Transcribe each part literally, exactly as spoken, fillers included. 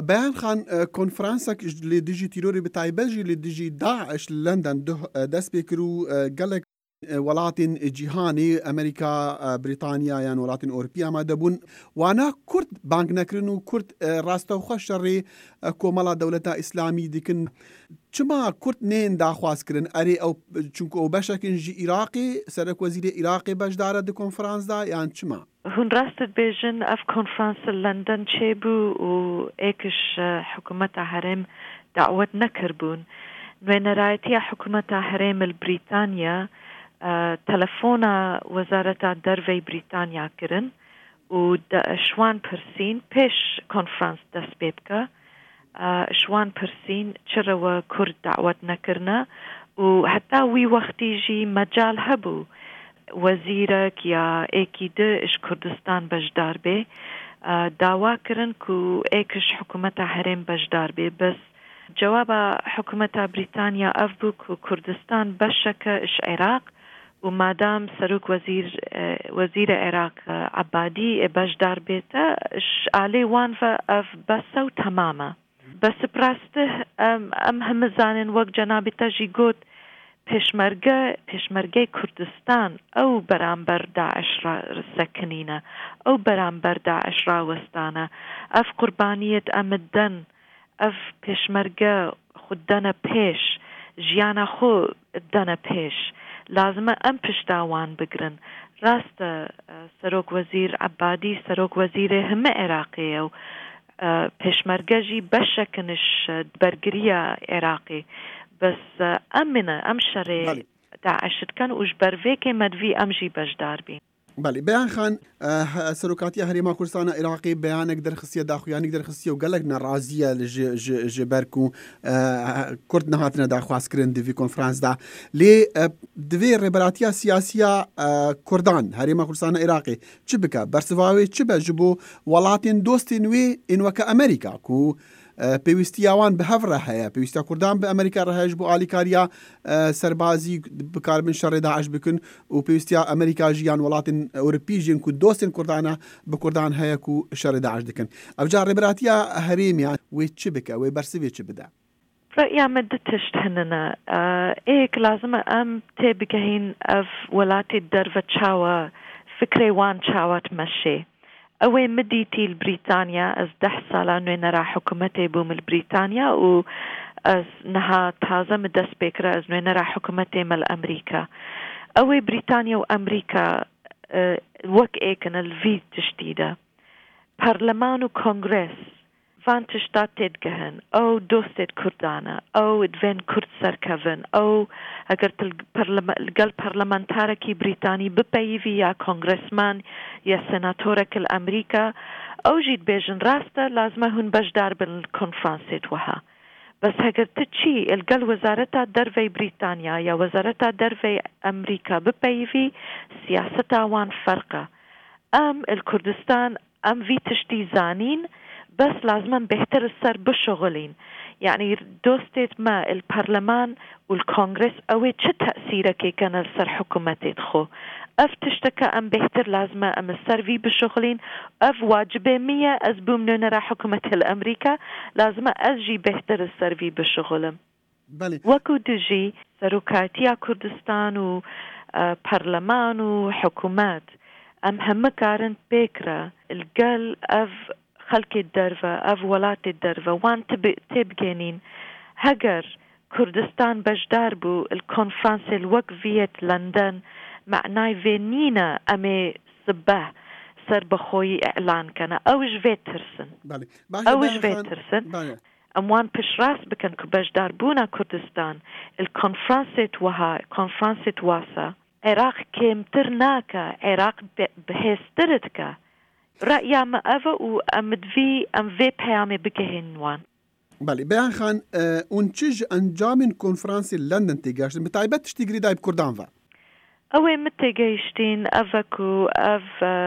بيان خان كونفرانسك لديجي تيروري بتاعي بلجي لديجي داعش لندن دس بيكرو قالك ولاتن جيهاني أمريكا بريطانيا يعني ولاتن أوروبيا ما دبون وانا كرد بانك نكرنو كرد راستو خشري كومالا دولة إسلامي ديكن چما كرد نين دا خواست كرن أري أو چونكو أو بشكن جي إراقي سرك وزير إراقي باش دارد دي كونفرانس دا يعني چما هون راستد بيجن اف كونفرانس لندن چيبو و ايكش حكومة هرم دعوت نكربون وين رايتيا حكومة هرم البريطانيا اه تلفونا وزارة درفي بريطانيا كرن و شوان برسين بيش كونفرانس دس بيبكا اه شوان برسين چروا كرد دعوت نكرنا و حتى وي وقت يجي مجال هبو وزیرک یا ایکی ده اش کردستان بجدار بی داوا کرن کو ایکش حکومت حرم بجدار بی بس جواب حکومت بریتانیا اف بو کو کردستان بشک اش عراق و مادام سروک وزیر وزیر عراق عبادی بجدار بیتا اش آلی وان فا اف بسو تماما بس براسته ام, ام همزانن وقت جنابی تجی گوت پشمرگه پشمرگه کردستان او برانبر داعش را سکنینه او برانبر داعش را وستانه اف قربانیت امدن اف پشمرگه خوددن پیش جیانا خو دن پیش لازمه ام پشتاوان بگرن راست سروک وزیر عبادی سروک وزیر همه عراقی و پشمرگه جی بشکنش برگریه عراقی بس أمنا أمشري داعش كان وجبر فيك مدفي أمجي بجدار بي بله بيان خان سروكاتيا هريما كردستان عراقي بيانك در خصية داخو يعني در خصية وقالك نرازية لجبركو كرد نهاتنا دا خواسكرين دي في كونفرانس دا لي دوي ريبراتيا سياسية كردان هريما كردستان عراقي چبكا برسواوي چبا جبو ولاتين دوستين وي انوكا أمريكا كو پێویستیاوان بە هەڤ ڕەهەیە پێویستیا کوردان بە ئەمریکا ڕەهەیەش بۆ ئالیکاریا سەربازی بکار بن شەڕێ داعش بکن و پێویستیا ئەمریکا ژیان وڵاتن ئەوروپی ژین و دۆستن کوردانە بە کوردان هەیە و شەڕێ داعش دکن ئەوجار ڕێبەراتیە هەرێمیان وێ چ بکە وێ بەرسەوێ چ بدە رأيا مدتشت هننا ايك لازم ام تبقين اف ولاتي الدرفة تشاوى فكري وان تشاوى تمشي اوي مديتي لبريطانيا از ده سالا نوين را حكومتي بوم البريطانيا و از نها تازه مدس بكرة از نوين را حكومتي مال امريكا اوي بريطانيا و امريكا اه وك ايكن الفيد تشتيده برلمان و كونغرس فان تشتات تدقهن او دوستت كردانا او ادفين كرد سركفن او اگرت القل برلمانتاركي بريطاني ببايفي يا كونغرسمان يا سناتورك الامريكا او جيد بيجن راستا لازم هن بجدار بالكونفرانسيت وها بس اگرت تشي القل وزارتا درفي بريطانيا يا وزارتا درفي امريكا ببايفي سياستا وان فرقة ام الكردستان ام في تشتي زانين بس لازم بهتر السر بشغلين يعني دوستت ما البرلمان والكونغرس اوي چه تأثيرك كان السر حكومتي تخو اف تشتكى ام بهتر لازم ام السر في بشغلين اف واجبه مية از بومنون را حكومة الامريكا لازم ازجي بهتر السر في بشغلم بله وكو دجي سروكاتيا كردستان و برلمان و حكومات ام هم كارن بكرة القل اف خلق الدرفة أف ولات الدرفة وان تبقينين هجر كردستان بجدار بو الكونفرانس الوقفية لندن معناي فينينا أمي صباه سر بخوي إعلان كان أوج فيترسن أوج فيترسن أموان بشراس بكن كبجدار بونا كردستان الكونفرانس وها كونفرانس واسا عراق كيمترناكا عراق بهستردكا رأيا ما أفا وأمد في أم في بيامي بكهنوان بله بيان خان اونچج انجام كونفرانس لندن تيجاش متعيبت تشتغري دايب كردان فا اوي متجيشتين افكو اف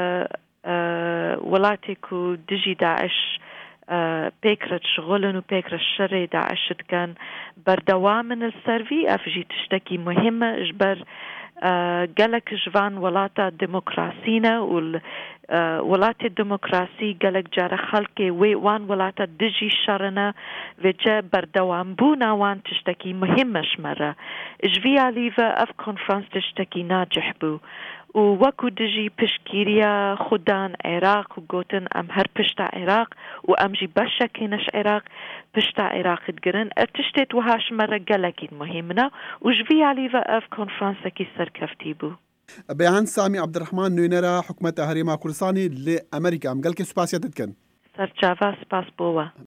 ولاتيكو دجي داعش بيكرة شغلن وبيكرة الشر داعش كان بردوام من السرفي افجي تشتكي مهمة اجبر گەلک ژوان وڵاتە دموکراسینە و وڵاتی دموکراسی گەلک جارە خەڵکێ وێ وان وڵاتە دژی شەڕنە وێجە بەردەوامبوونا وان تشتێکی مهمەشمەرە ژڤیا لیڤە ئەف کۆنفرانس تشتێکی ناجح بوو و وەکو دژی پشتگیریە خوددان عێراق و گوتن ئەم هەر پشتا عێراق و ئەمژی بەشەکێنەش عێراق پشتا عێراقت گرن تشتێت وهاشمەرە گەلەکیت مهمنە و ژڤیا لیڤە ئەف کۆنفرانسێکی سەرکەفتی بوو. بەیان سامی عەبدڕەحمان نوێنەرە حکوومەتە هەرێما کوردستانی لە ئەمریکا ئەم گەلکی سوپاسیەتت کەن سەرچاوە سپاس بۆوە.